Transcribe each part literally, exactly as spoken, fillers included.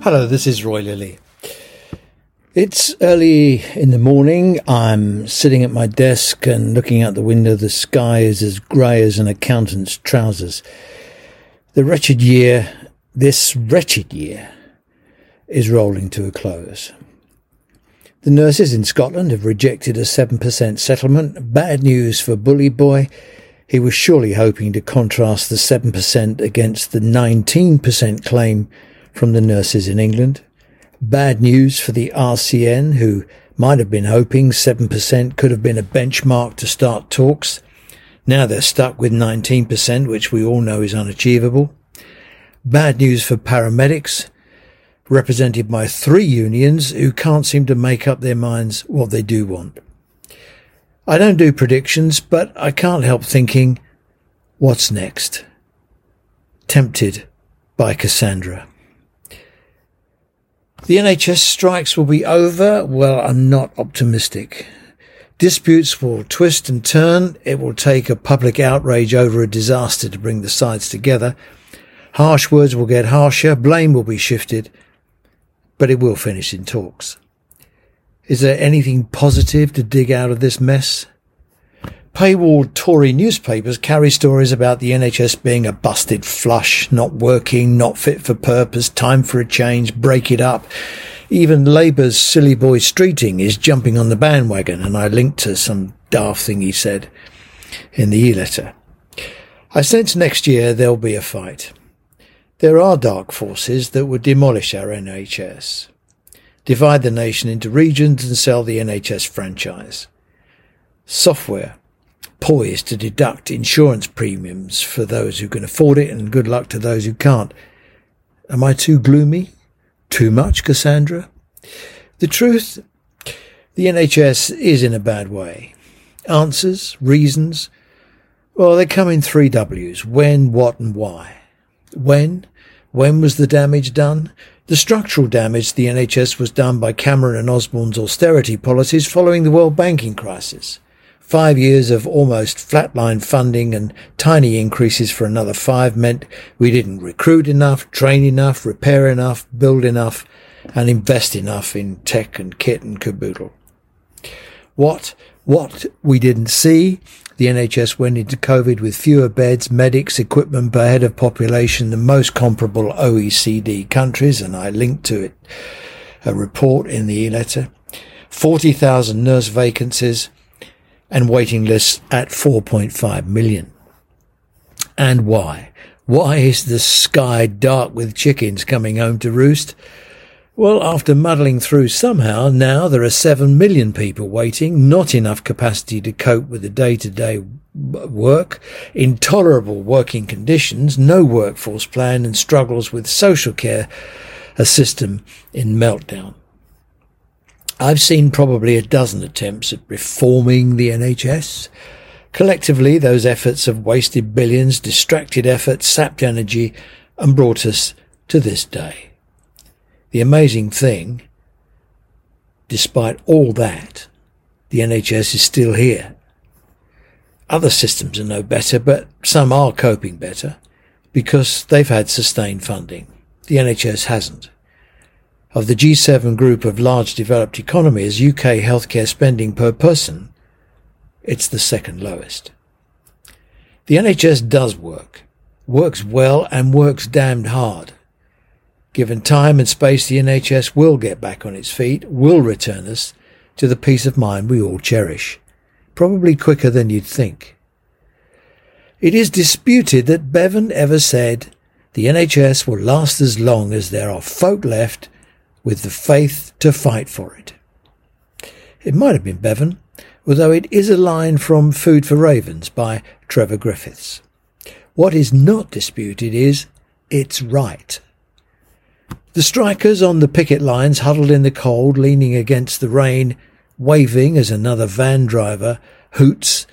Hello, this is Roy Lilly. It's early in the morning. I'm sitting at my desk and looking out the window. The sky is as grey as an accountant's trousers. The wretched year, this wretched year, is rolling to a close. The nurses in Scotland have rejected a seven percent settlement. Bad news for Bully Boy. He was surely hoping to contrast the seven percent against the nineteen percent claim from the nurses in England. Bad news for the R C N, who might have been hoping seven percent could have been a benchmark to start talks. Now they're stuck with nineteen percent, which we all know is unachievable. Bad news for paramedics, represented by three unions who can't seem to make up their minds what they do want. I don't do predictions, but I can't help thinking, what's next? Tempted by Cassandra. The N H S strikes will be over. Well, I'm not optimistic. Disputes will twist and turn. It will take a public outrage over a disaster to bring the sides together. Harsh words will get harsher. Blame will be shifted. But it will finish in talks. Is there anything positive to dig out of this mess? Paywalled Tory newspapers carry stories about the N H S being a busted flush, not working, not fit for purpose, time for a change, break it up. Even Labour's silly boy Streeting is jumping on the bandwagon, and I linked to some daft thing he said in the e-letter. I sense next year there'll be a fight. There are dark forces that would demolish our N H S, divide the nation into regions and sell the N H S franchise. Software poised to deduct insurance premiums for those who can afford it, and good luck to those who can't. Am I too gloomy? Too much, Cassandra? The truth, the N H S is in a bad way. Answers, reasons, well, they come in three W's. When, what and why. When? When was the damage done? The structural damage to the N H S was done by Cameron and Osborne's austerity policies following the world banking crisis. Five years of almost flatline funding and tiny increases for another five meant we didn't recruit enough, train enough, repair enough, build enough, and invest enough in tech and kit and caboodle. What, what we didn't see, the N H S went into COVID with fewer beds, medics, equipment per head of population than most comparable O E C D countries, and I linked to it a report in the e-letter. forty thousand nurse vacancies, and waiting lists at four point five million. And why? Why is the sky dark with chickens coming home to roost? Well, after muddling through somehow, now there are seven million people waiting, not enough capacity to cope with the day-to-day work, intolerable working conditions, no workforce plan, and struggles with social care, a system in meltdown. I've seen probably a dozen attempts at reforming the N H S. Collectively, those efforts have wasted billions, distracted effort, sapped energy, and brought us to this day. The amazing thing, despite all that, the N H S is still here. Other systems are no better, but some are coping better because they've had sustained funding. The N H S hasn't. Of the G seven group of large developed economies, U K healthcare spending per person, it's the second lowest. The N H S does work, works well and works damned hard. Given time and space, the N H S will get back on its feet, will return us to the peace of mind we all cherish, probably quicker than you'd think. It is disputed that Bevan ever said the N H S will last as long as there are folk left with the faith to fight for it. It might have been Bevan, although it is a line from Food for Ravens by Trevor Griffiths. What is not disputed is it's right. The strikers on the picket lines huddled in the cold, leaning against the rain, waving as another van driver hoots.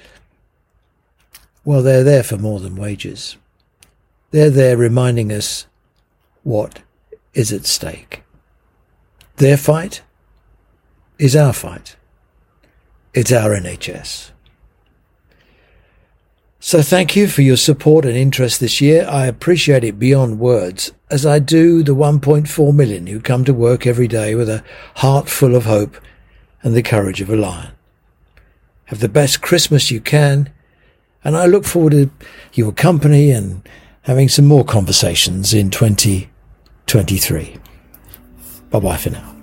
Well, they're there for more than wages. They're there reminding us what is at stake. Their fight is our fight. It's our N H S. So thank you for your support and interest this year. I appreciate it beyond words, as I do the one point four million who come to work every day with a heart full of hope and the courage of a lion. Have the best Christmas you can, and I look forward to your company and having some more conversations in twenty twenty-three. Bye-bye for now.